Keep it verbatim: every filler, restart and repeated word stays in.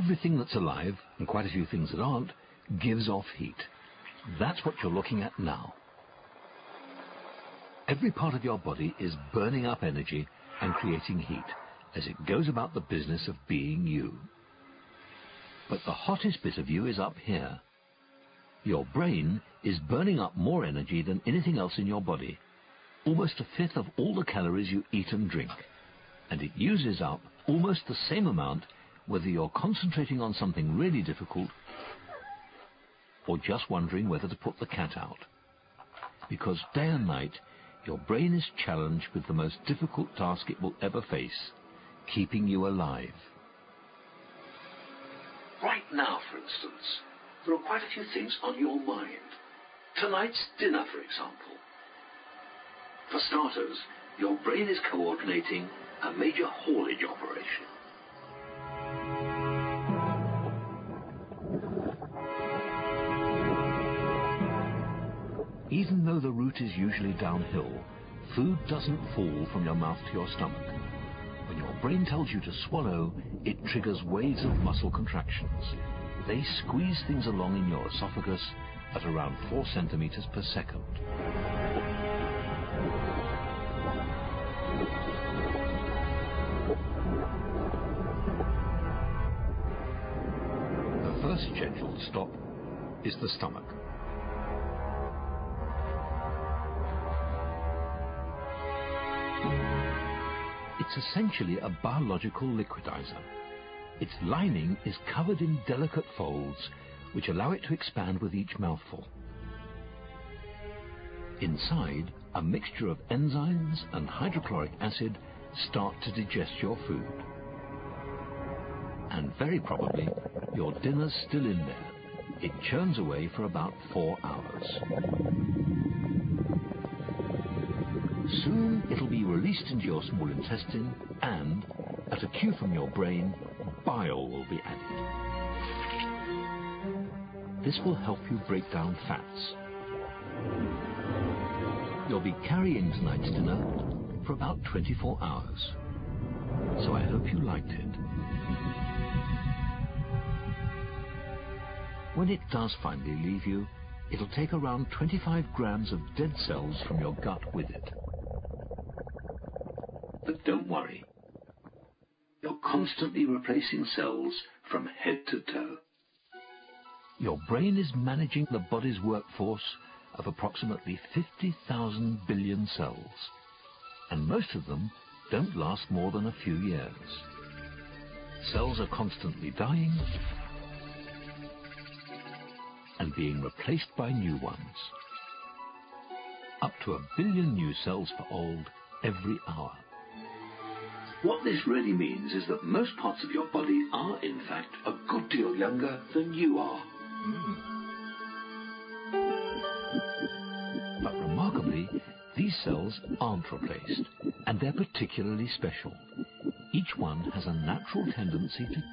Everything that's alive, and quite a few things that aren't, gives off heat. That's what you're looking at now. Every part of your body is burning up energy and creating heat as it goes about the business of being you. But the hottest bit of you is up here. Your brain is burning up more energy than anything else in your body, almost a fifth of all the calories you eat and drink, and it uses up almost the same amount whether you're concentrating on something really difficult or just wondering whether to put the cat out. Because day and night, your brain is challenged with the most difficult task it will ever face, keeping you alive. Right now, for instance, there are quite a few things on your mind. Tonight's dinner, for example. For starters, your brain is coordinating a major haulage operation. Even though the route is usually downhill, food doesn't fall from your mouth to your stomach. When your brain tells you to swallow, it triggers waves of muscle contractions. They squeeze things along in your esophagus at around four centimeters per second. The first scheduled stop is the stomach. It's essentially a biological liquidizer. Its lining is covered in delicate folds which allow it to expand with each mouthful. Inside, a mixture of enzymes and hydrochloric acid start to digest your food. And very probably, your dinner's still in there. It churns away for about four hours. Soon it'll be released into your small intestine and, at a cue from your brain, bile will be added. This will help you break down fats. You'll be carrying tonight's dinner for about twenty-four hours. So I hope you liked it. When it does finally leave you, it'll take around twenty-five grams of dead cells from your gut with it. But don't worry. You're constantly replacing cells from head to toe. Your brain is managing the body's workforce of approximately fifty thousand billion cells, and most of them don't last more than a few years. Cells are constantly dying and being replaced by new ones. Up to a billion new cells per old every hour. What this really means is that most parts of your body are, in fact, a good deal younger than you are. Mm. But remarkably, these cells aren't replaced, and they're particularly special. Each one has a natural tendency to